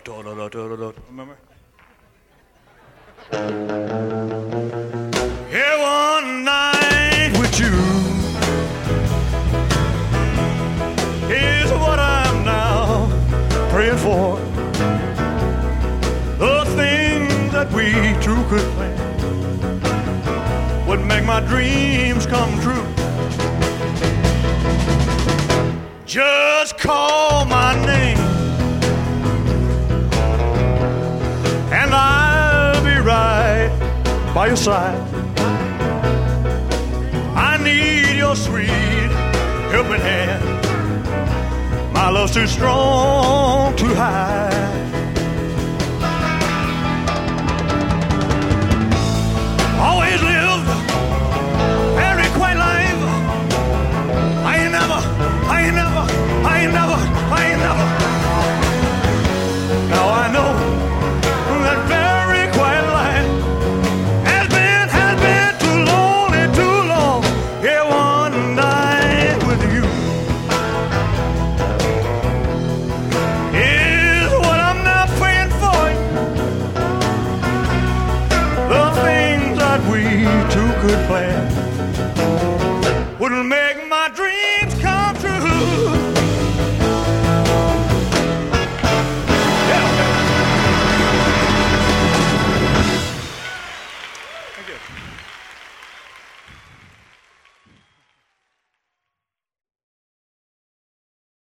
Remember? Yeah, one night with you is what I'm now praying for. The things that we two could plan would make my dreams come true. Just call my name and I'll be right by your side. I need your sweet helping hand. My love's too strong to hide. Always lived very quiet life. I ain't never. Now I know that very quiet life has been too lonely, too long. Yeah, one night with you is what I'm now praying for. The things that we two could plan wouldn't make